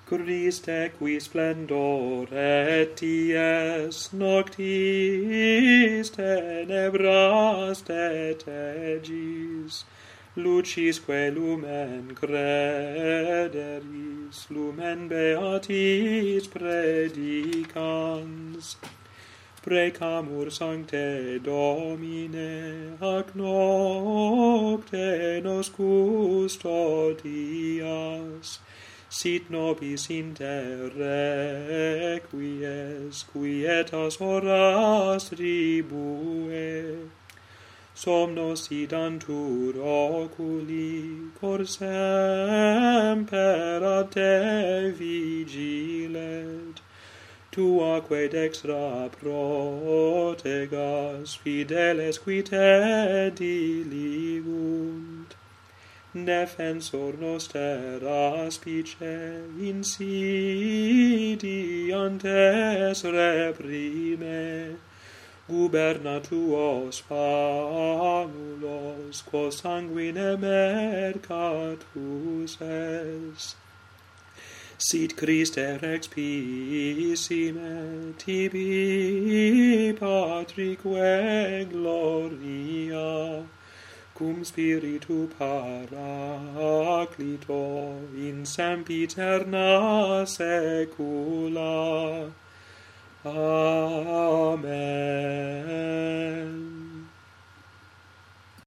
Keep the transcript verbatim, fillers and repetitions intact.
Christe qui splendor et dies noctis tenebras detegis, lucisque lumen crederis, lumen beatis predicans. Precamur sancte Domine, ac nocte nos custodias, sit nobis inter requies, quietas horas tribue, somnos idantur oculi, cor semper ad te vigilet, tuaque dextra protegas, fideles qui te diligunt. Defensor noster aspice, insidiantes reprime, guberna tuos famulos, quos sanguine mercatus est. Sit Christe rex piscime, tibi Patrique gloria, cum spiritu paraclito, in sempiterna saecula. Amen.